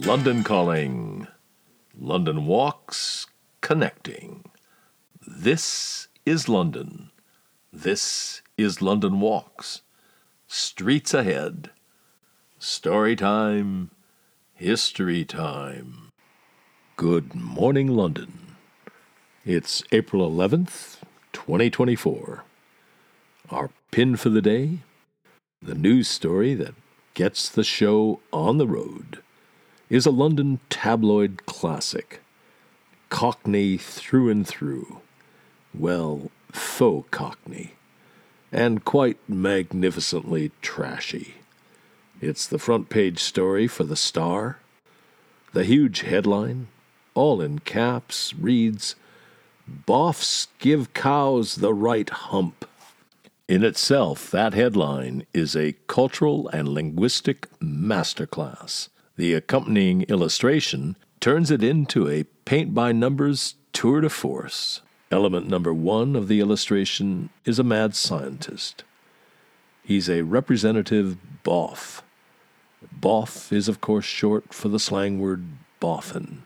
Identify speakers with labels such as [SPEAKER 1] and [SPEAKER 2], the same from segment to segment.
[SPEAKER 1] London Calling. London Walks Connecting. This is London. This is London Walks. Streets ahead. Story time. History time. Good morning, London. It's April 11th, 2024. Our pin for the day, the news story that gets the show on the road, is a London tabloid classic. Cockney through and through. Well, faux Cockney. And quite magnificently trashy. It's the front page story for The Star. The huge headline, all in caps, reads, "Boffs give cows the right hump." In itself, that headline is a cultural and linguistic masterclass. The accompanying illustration turns it into a paint-by-numbers tour de force. Element number 1 of the illustration is a mad scientist. He's a representative boff. Boff is, of course, short for the slang word boffin.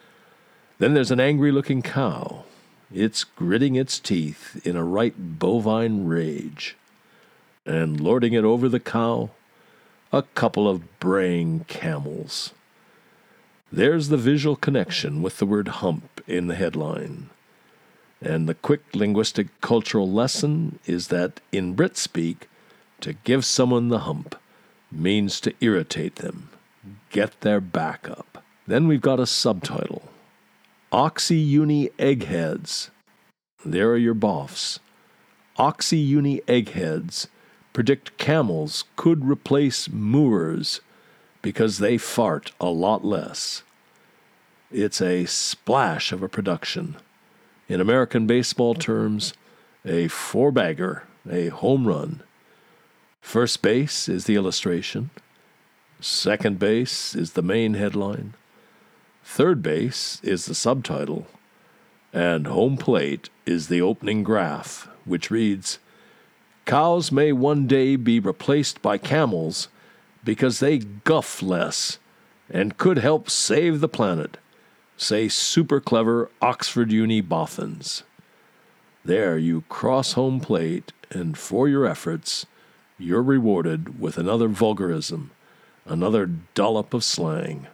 [SPEAKER 1] Then there's an angry-looking cow. It's gritting its teeth in a right bovine rage. And lording it over the cow, a couple of braying camels. There's the visual connection with the word hump in the headline. And the quick linguistic cultural lesson is that in Brit speak, to give someone the hump means to irritate them, get their back up. Then we've got a subtitle. Oxy-uni eggheads. There are your boffs. Oxy-uni eggheads predict camels could replace moors because they fart a lot less. It's a splash of a production. In American baseball terms, a four-bagger, a home run. First base is the illustration. Second base is the main headline. Third base is the subtitle. And home plate is the opening graph, which reads, "Cows may one day be replaced by camels because they guff less and could help save the planet, say super clever Oxford Uni boffins." There you cross home plate, and for your efforts, you're rewarded with another vulgarism, another dollop of slang.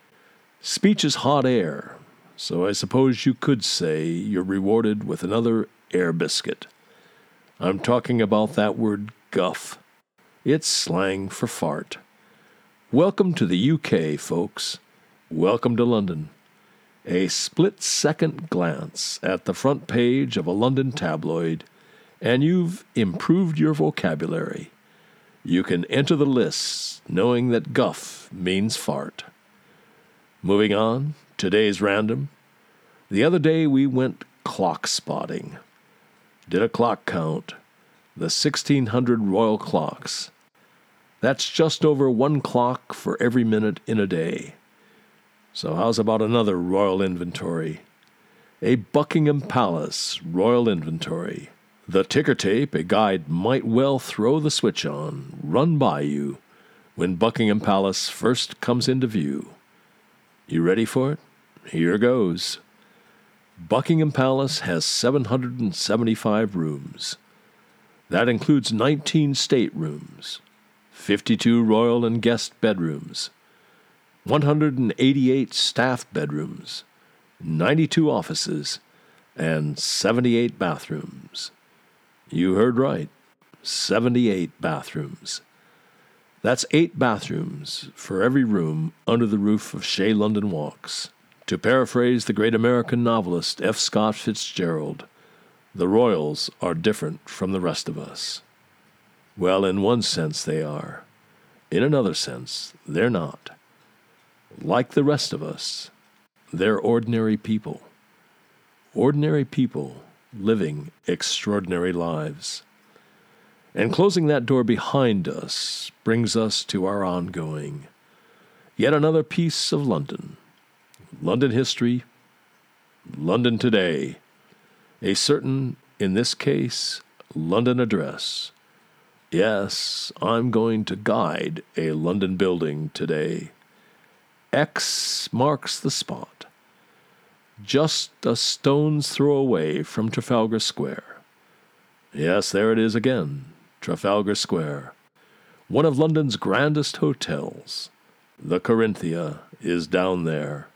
[SPEAKER 1] Speech is hot air, so I suppose you could say you're rewarded with another air biscuit. I'm talking about that word guff. It's slang for fart. Welcome to the UK, folks. Welcome to London. A split-second glance at the front page of a London tabloid, and you've improved your vocabulary. You can enter the lists knowing that guff means fart. Moving on, today's random. The other day we went clock spotting. Did a clock count. The 1600 royal clocks. That's just over 1 clock for every minute in a day. So how's about another royal inventory? A Buckingham Palace royal inventory. The ticker tape a guide might well throw the switch on, run by you, when Buckingham Palace first comes into view. You ready for it? Here goes. Buckingham Palace has 775 rooms. That includes 19 staterooms, 52 royal and guest bedrooms, 188 staff bedrooms, 92 offices, and 78 bathrooms. You heard right, 78 bathrooms. That's 8 bathrooms for every room under the roof of Chez London Walks. To paraphrase the great American novelist F. Scott Fitzgerald, the royals are different from the rest of us. Well, in one sense they are. In another sense, they're not. Like the rest of us, they're ordinary people. Ordinary people living extraordinary lives. And closing that door behind us brings us to our ongoing. Yet another piece of London. London history. London today. A certain, in this case, London address. Yes, I'm going to guide a London building today. X marks the spot, just a stone's throw away from Trafalgar Square. Yes, there it is again, Trafalgar Square, one of London's grandest hotels. The Corinthia is down there.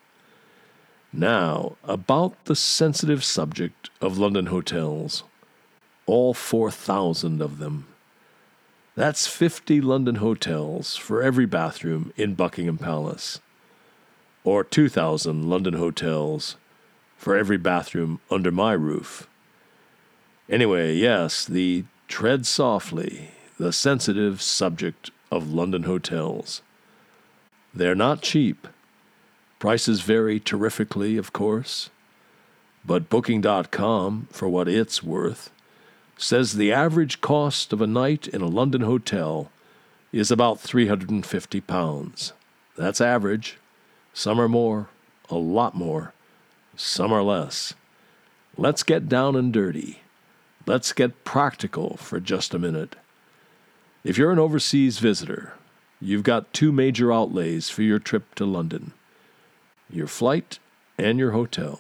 [SPEAKER 1] Now, about the sensitive subject of London hotels, all 4,000 of them. That's 50 London hotels for every bathroom in Buckingham Palace, or 2,000 London hotels for every bathroom under my roof. Anyway, yes, the tread softly, the sensitive subject of London hotels. They're not cheap. Prices vary terrifically, of course, but Booking.com, for what it's worth, says the average cost of a night in a London hotel is about £350. That's average. Some are more, a lot more. Some are less. Let's get down and dirty. Let's get practical for just a minute. If you're an overseas visitor, you've got two major outlays for your trip to London: your flight and your hotel.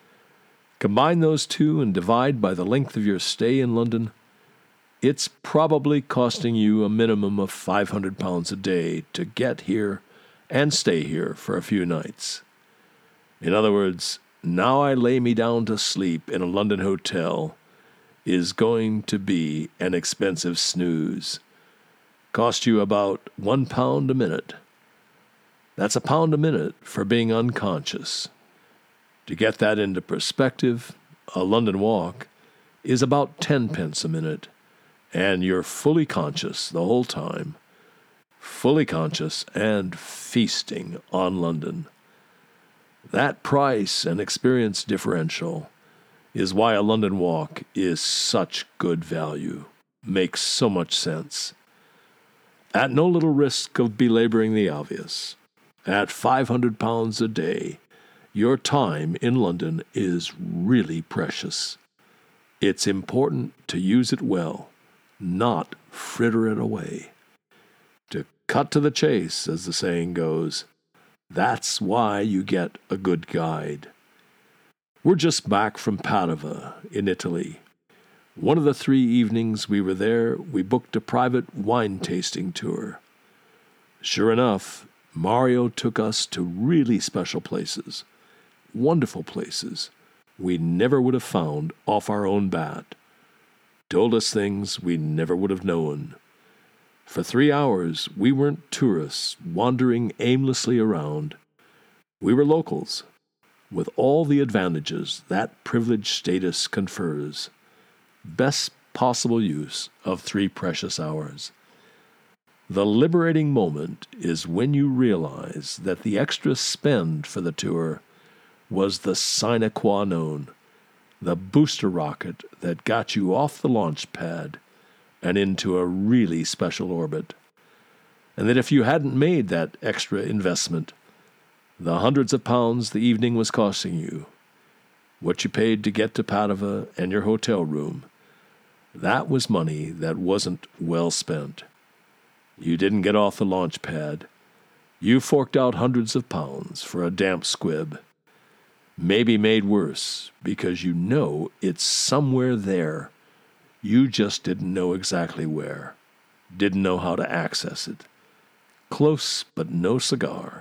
[SPEAKER 1] Combine those two and divide by the length of your stay in London. It's probably costing you a minimum of £500 a day to get here and stay here for a few nights. In other words, now I lay me down to sleep in a London hotel is going to be an expensive snooze. Cost you about £1 a minute. That's £1 a minute for being unconscious. To get that into perspective, a London walk is about 10 pence a minute, and you're fully conscious the whole time. Fully conscious and feasting on London. That price and experience differential is why a London walk is such good value, makes so much sense. At no little risk of belaboring the obvious, at £500 a day, your time in London is really precious. It's important to use it well, not fritter it away. To cut to the chase, as the saying goes, that's why you get a good guide. We're just back from Padova in Italy. One of the 3 evenings we were there, we booked a private wine tasting tour. Sure enough, Mario took us to really special places, wonderful places we never would have found off our own bat. Told us things we never would have known. For 3 hours, we weren't tourists wandering aimlessly around. We were locals, with all the advantages that privileged status confers. Best possible use of 3 precious hours. The liberating moment is when you realize that the extra spend for the tour was the sine qua non, the booster rocket that got you off the launch pad and into a really special orbit. And that if you hadn't made that extra investment, the hundreds of pounds the evening was costing you, what you paid to get to Padova and your hotel room, that was money that wasn't well spent. You didn't get off the launch pad. You forked out hundreds of pounds for a damp squib. Maybe made worse because you know it's somewhere there. You just didn't know exactly where. Didn't know how to access it. Close but no cigar.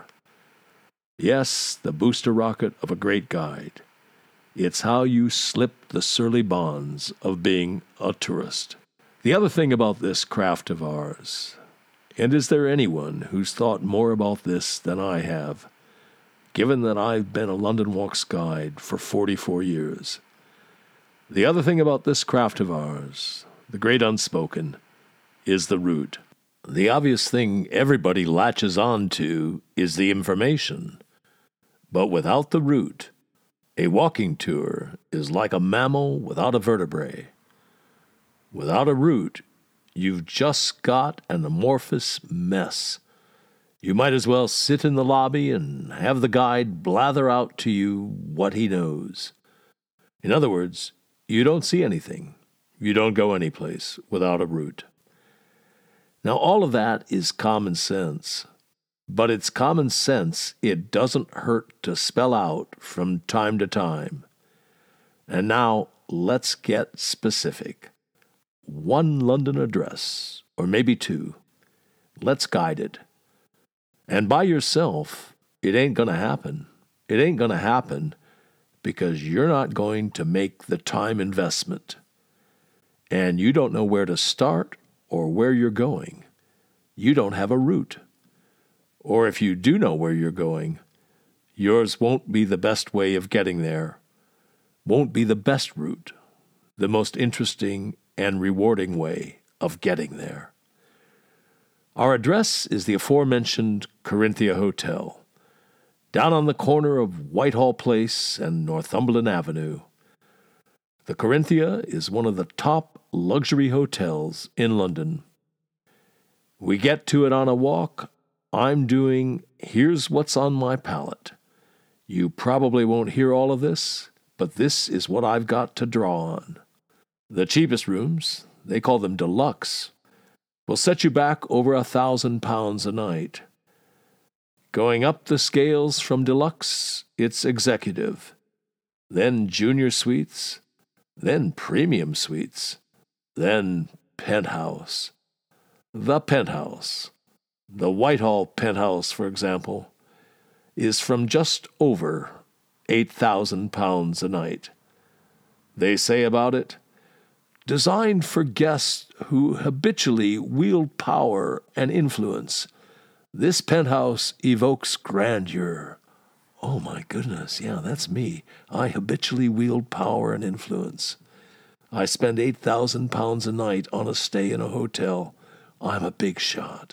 [SPEAKER 1] Yes, the booster rocket of a great guide. It's how you slip the surly bonds of being a tourist. The other thing about this craft of ours, and is there anyone who's thought more about this than I have, given that I've been a London Walks guide for 44 years. The other thing about this craft of ours, the great unspoken, is the route. The obvious thing everybody latches on to is the information. But without the route, a walking tour is like a mammal without a vertebrae. Without a route, you've just got an amorphous mess. You might as well sit in the lobby and have the guide blather out to you what he knows. In other words, you don't see anything. You don't go anyplace without a route. Now, all of that is common sense. but it's common sense it doesn't hurt to spell out from time to time. And now let's get specific. One London address, or maybe two. Let's guide it. And by yourself, it ain't going to happen. It ain't going to happen because you're not going to make the time investment. And you don't know where to start or where you're going. You don't have a route. Or if you do know where you're going, yours won't be the best way of getting there, won't be the best route, the most interesting and rewarding way of getting there. Our address is the aforementioned Corinthia Hotel, down on the corner of Whitehall Place and Northumberland Avenue. The Corinthia is one of the top luxury hotels in London. We get to it on a walk. I'm doing Here's What's on My Palette. You probably won't hear all of this, but this is what I've got to draw on. The cheapest rooms, they call them deluxe, will set you back over £1,000 a night. Going up the scales from deluxe, it's executive, then junior suites, then premium suites, then penthouse. The penthouse, the Whitehall penthouse, for example, is from just over £8,000 a night. They say about it, designed for guests who habitually wield power and influence, this penthouse evokes grandeur. Oh my goodness, yeah, that's me. I habitually wield power and influence. I spend £8,000 a night on a stay in a hotel. I'm a big shot.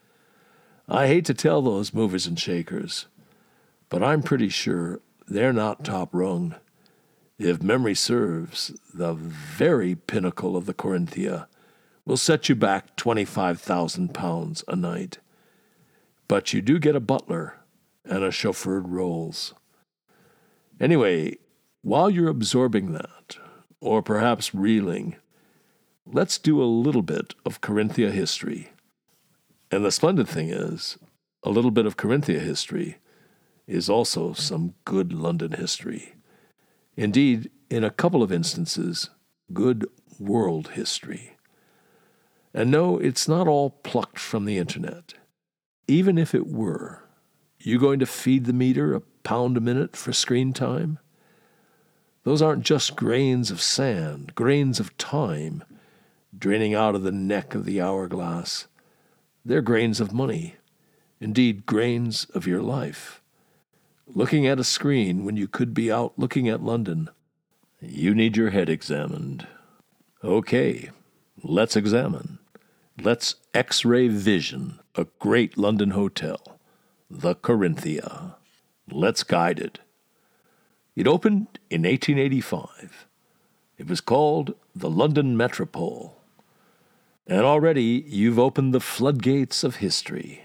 [SPEAKER 1] I hate to tell those movers and shakers, but I'm pretty sure they're not top rung. If memory serves, the very pinnacle of the Corinthia will set you back £25,000 a night. But you do get a butler and a chauffeured Rolls. Anyway, while you're absorbing that, or perhaps reeling, let's do a little bit of Corinthia history. And the splendid thing is, a little bit of Corinthia history is also some good London history. Indeed, in a couple of instances, good world history. And no, it's not all plucked from the internet. Even if it were, you going to feed the meter £1 a minute for screen time? Those aren't just grains of sand, grains of time, draining out of the neck of the hourglass. They're grains of money, indeed grains of your life. Looking at a screen when you could be out looking at London. You need your head examined. Okay, let's examine. Let's X-ray vision a great London hotel, the Corinthia. Let's guide it. It opened in 1885. It was called the London Metropole. And already you've opened the floodgates of history.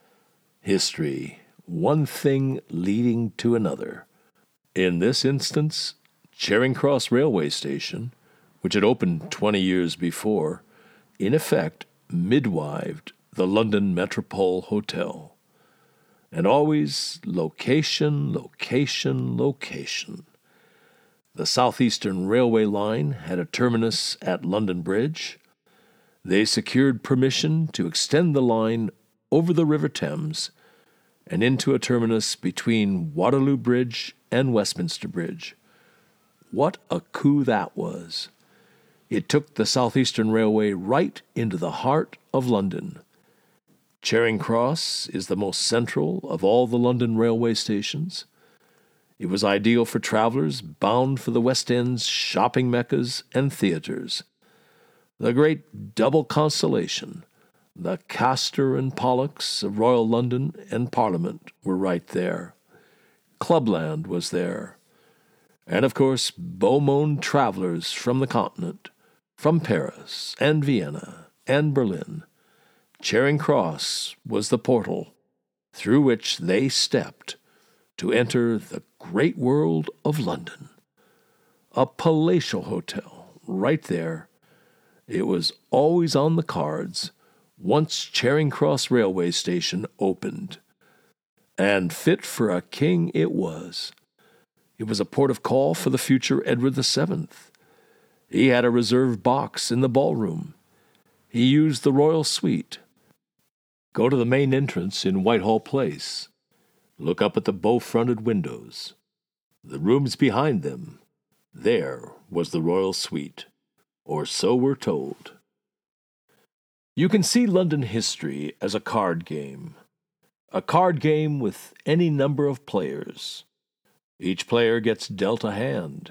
[SPEAKER 1] History, one thing leading to another. In this instance, Charing Cross Railway Station, which had opened 20 years before, in effect midwived the London Metropole Hotel. And always location, location, location. The Southeastern Railway line had a terminus at London Bridge. They secured permission to extend the line over the River Thames and into a terminus between Waterloo Bridge and Westminster Bridge. What a coup that was! It took the Southeastern Railway right into the heart of London. Charing Cross is the most central of all the London railway stations. It was ideal for travelers bound for the West End's shopping meccas and theaters. The great double constellation, the Castor and Pollux of Royal London and Parliament, were right there. Clubland was there. And, of course, beau-monde travelers from the continent, from Paris and Vienna and Berlin. Charing Cross was the portal through which they stepped to enter the great world of London. A palatial hotel right there. It was always on the cards once Charing Cross Railway Station opened.
[SPEAKER 2] And fit for a king it was. It was a port of call for the future Edward VII. He had a reserved box in the ballroom. He used the royal suite. Go to the main entrance in Whitehall Place. Look up at the bow-fronted windows. The rooms behind them, there was the royal suite, or so we're told. You can see London history as a card game with any number of players. Each player gets dealt a hand.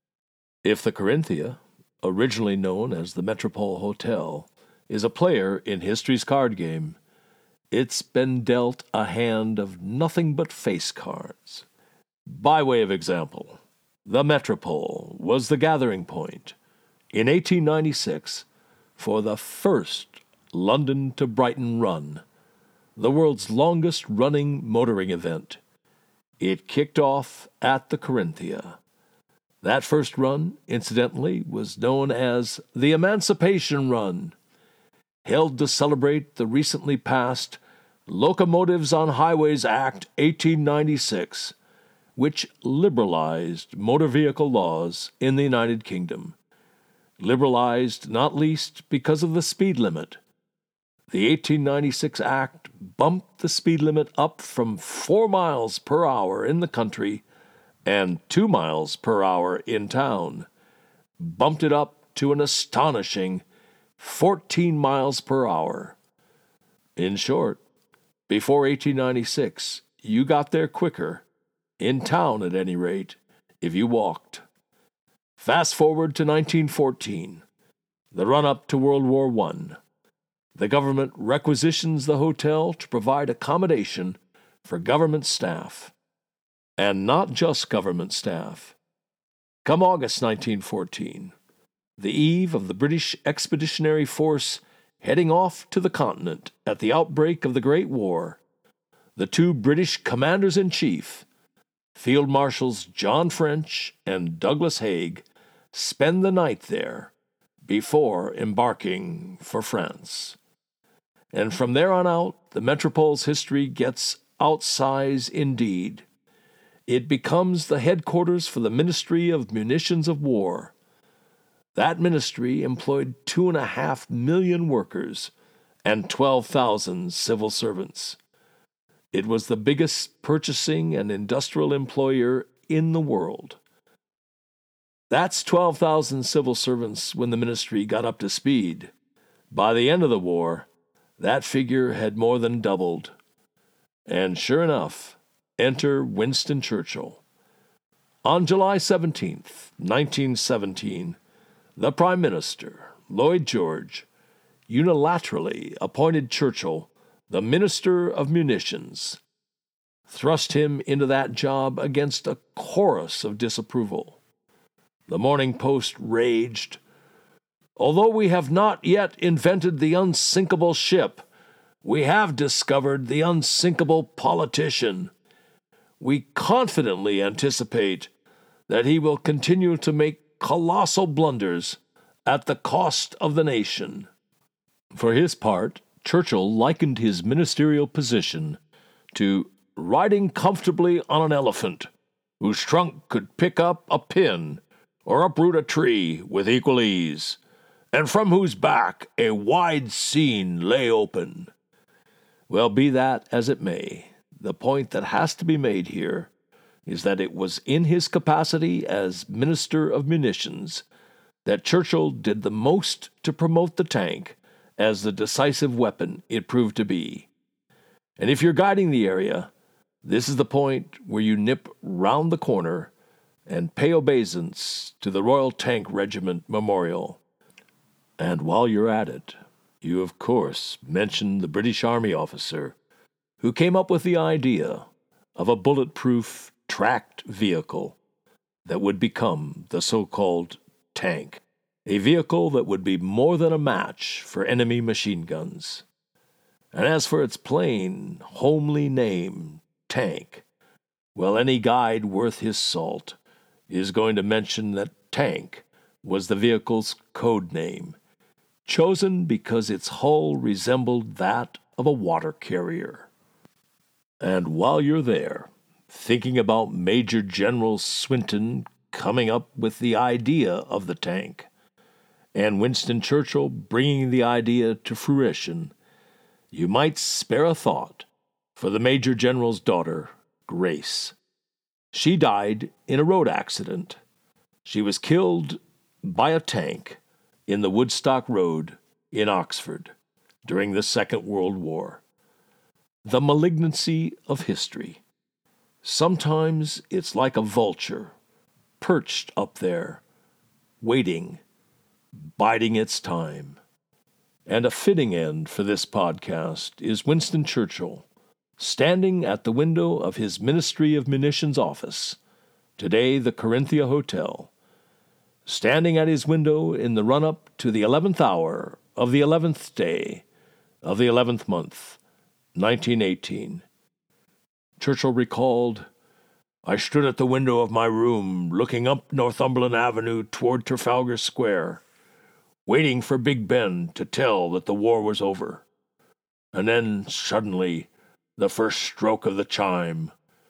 [SPEAKER 2] If the Corinthia, originally known as the Metropole Hotel, is a player in history's card game, it's been dealt a hand of nothing but face cards. By way of example, the Metropole was the gathering point in 1896 for the first London to Brighton run, the world's longest-running motoring event. It kicked off at the Corinthia. That first run, incidentally, was known as the Emancipation Run, held to celebrate the recently passed Locomotives on Highways Act 1896, which liberalized motor vehicle laws in the United Kingdom. Liberalized not least because of the speed limit. The 1896 Act bumped the speed limit up from 4 miles per hour in the country and 2 miles per hour in town, bumped it up to an astonishing 14 miles per hour. In short, before 1896, you got there quicker, in town at any rate, if you walked. Fast forward to 1914, the run-up to World War I. The government requisitions the hotel to provide accommodation for government staff. And not just government staff. Come August 1914, the eve of the British Expeditionary Force heading off to the continent at the outbreak of the Great War, the two British commanders-in-chief, Field Marshals John French and Douglas Haig, spend the night there before embarking for France. And from there on out, the Metropole's history gets outsize indeed. It becomes the headquarters for the Ministry of Munitions of War. That ministry employed 2.5 million workers and 12,000 civil servants. It was the biggest purchasing and industrial employer in the world. That's 12,000 civil servants when the ministry got up to speed. By the end of the war, that figure had more than doubled. And sure enough, enter Winston Churchill. On July 17th, 1917, the Prime Minister, Lloyd George, unilaterally appointed Churchill the Minister of Munitions, thrust him into that job against a chorus of disapproval. The Morning Post raged, "Although we have not yet invented the unsinkable ship, we have discovered the unsinkable politician. We confidently anticipate that he will continue to make colossal blunders at the cost of the nation." For his part, Churchill likened his ministerial position to riding comfortably on an elephant, whose trunk could pick up a pin or uproot a tree with equal ease, and from whose back a wide scene lay open. Well, be that as it may, the point that has to be made here is that it was in his capacity as Minister of Munitions that Churchill did the most to promote the tank as the decisive weapon it proved to be. And if you're guiding the area, this is the point where you nip round the corner and pay obeisance to the Royal Tank Regiment Memorial. And while you're at it, you of course mention the British Army officer who came up with the idea of a bulletproof tracked vehicle that would become the so-called tank, a vehicle that would be more than a match for enemy machine guns. And as for its plain, homely name, tank, well, any guide worth his salt is going to mention that tank was the vehicle's code name, chosen because its hull resembled that of a water carrier. And while you're there, thinking about Major General Swinton coming up with the idea of the tank, and Winston Churchill bringing the idea to fruition, you might spare a thought for the Major General's daughter, Grace. She died in a road accident. She was killed by a tank in the Woodstock Road in Oxford during the Second World War. The malignancy of history. Sometimes it's like a vulture, perched up there, waiting, biding its time. And a fitting end for this podcast is Winston Churchill, standing at the window of his Ministry of Munitions office, today the Corinthia Hotel, standing at his window in the run-up to the 11th hour of the 11th day of the 11th month, 1918. Churchill recalled, "I stood at the window of my room, looking up Northumberland Avenue toward Trafalgar Square, waiting for Big Ben to tell that the war was over. And then, suddenly, the first stroke of the chime.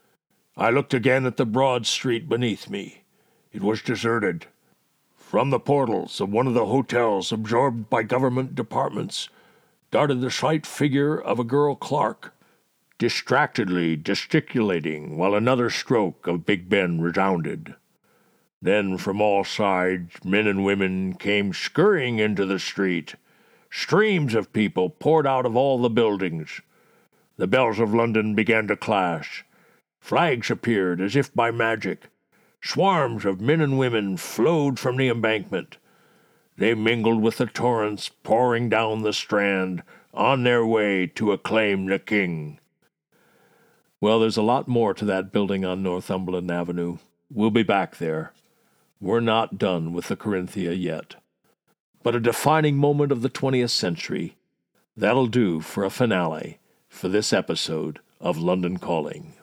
[SPEAKER 2] I looked again at the broad street beneath me. It was deserted. From the portals of one of the hotels absorbed by government departments darted the slight figure of a girl clerk, distractedly gesticulating while another stroke of Big Ben resounded. Then from all sides men and women came scurrying into the street. Streams of people poured out of all the buildings. The bells of London began to clash. Flags appeared as if by magic. Swarms of men and women flowed from the embankment. They mingled with the torrents pouring down the Strand on their way to acclaim the king." Well, there's a lot more to that building on Northumberland Avenue. We'll be back there. We're not done with the Corinthia yet. But a defining moment of the 20th century, that'll do for a finale for this episode of London Calling.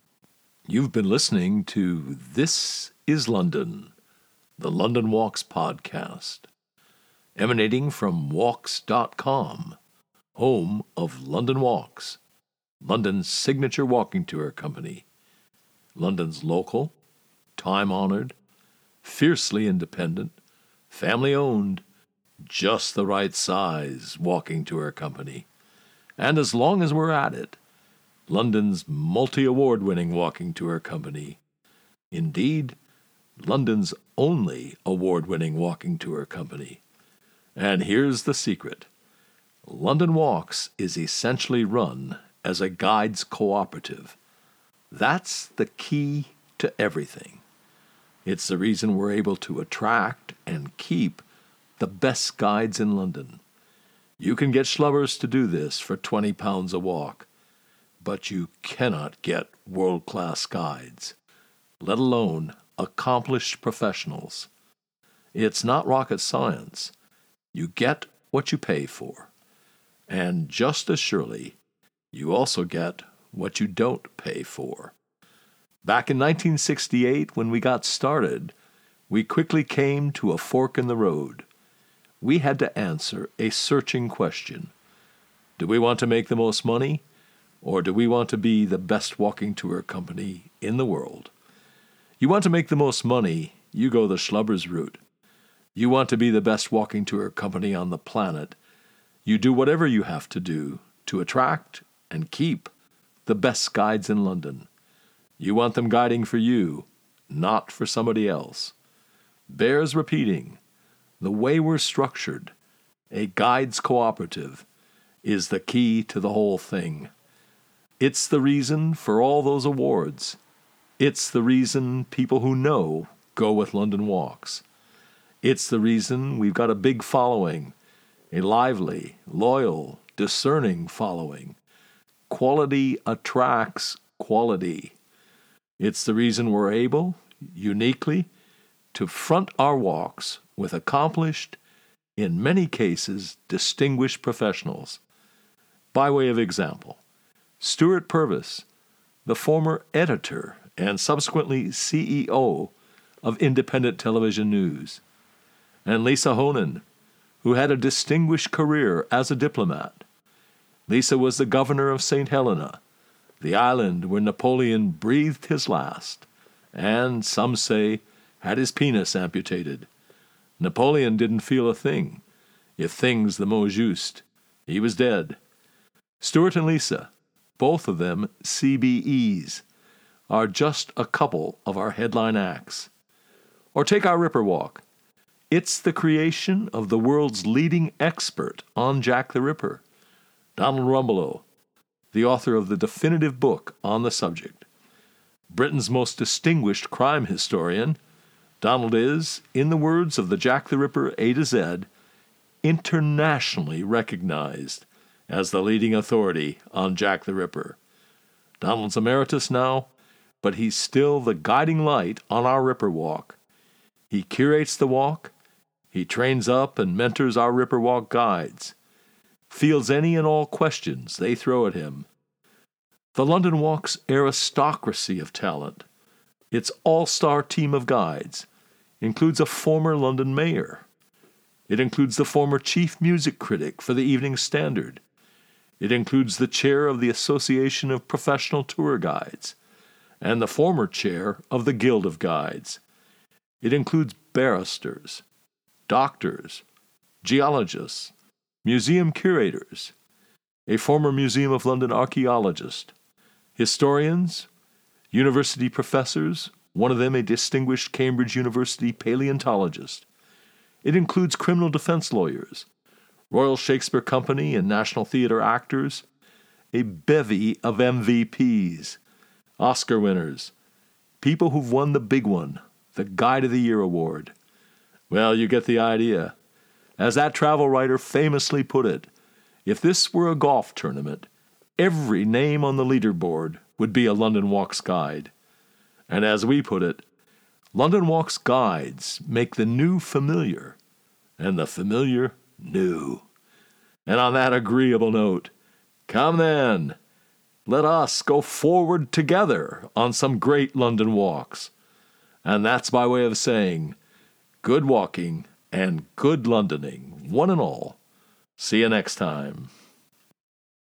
[SPEAKER 1] You've been listening to This is London, the London Walks podcast, emanating from Walks.com, home of London Walks, London's signature walking tour company, London's local, time-honored, fiercely independent, family-owned, just the right size walking tour company. And as long as we're at it, London's multi-award-winning walking tour company. Indeed, London's only award-winning walking tour company. And here's the secret. London Walks is essentially run as a guides cooperative. That's the key to everything. It's the reason we're able to attract and keep the best guides in London. You can get schlubbers to do this for £20 a walk, but you cannot get world-class guides, let alone accomplished professionals. It's not rocket science. You get what you pay for. And just as surely, you also get what you don't pay for. Back in 1968, when we got started, we quickly came to a fork in the road. We had to answer a searching question. Do we want to make the most money, or do we want to be the best walking tour company in the world? You want to make the most money, you go the schlubbers route. You want to be the best walking tour company on the planet, you do whatever you have to do to attract and keep the best guides in London. You want them guiding for you, not for somebody else. Bears repeating, the way we're structured, a guides cooperative, is the key to the whole thing. It's the reason for all those awards. It's the reason people who know go with London Walks. It's the reason we've got a big following, a lively, loyal, discerning following. Quality attracts quality. It's the reason we're able, uniquely, to front our walks with accomplished, in many cases, distinguished professionals. By way of example, Stuart Purvis, the former editor and subsequently CEO of Independent Television News, and Lisa Honan, who had a distinguished career as a diplomat. Lisa was the governor of St. Helena, the island where Napoleon breathed his last, and, some say, had his penis amputated. Napoleon didn't feel a thing, if thing's the mot juste. He was dead. Stuart and Lisa, both of them CBEs, are just a couple of our headline acts. Or take our Ripper Walk. It's the creation of the world's leading expert on Jack the Ripper, Donald Rumbelow, the author of the definitive book on the subject. Britain's most distinguished crime historian, Donald is, in the words of the Jack the Ripper A to Z, internationally recognized as the leading authority on Jack the Ripper. Donald's emeritus now, but he's still the guiding light on our Ripper Walk. He curates the walk, he trains up and mentors our Ripper Walk guides, fields any and all questions they throw at him. The London Walk's aristocracy of talent, its all-star team of guides, includes a former London mayor. It includes the former chief music critic for the Evening Standard. It includes the chair of the Association of Professional Tour Guides and the former chair of the Guild of Guides. It includes barristers, doctors, geologists, museum curators, a former Museum of London archaeologist, historians, university professors, one of them a distinguished Cambridge University paleontologist. It includes criminal defense lawyers, Royal Shakespeare Company and National Theatre actors, a bevy of MVPs, Oscar winners, people who've won the big one, the Guide of the Year award. Well, you get the idea. As that travel writer famously put it, if this were a golf tournament, every name on the leaderboard would be a London Walks guide. And as we put it, London Walks guides make the new familiar, and the familiar new. And on that agreeable note, come then, let us go forward together on some great London walks. And that's by way of saying, good walking and good Londoning, one and all. See you next time.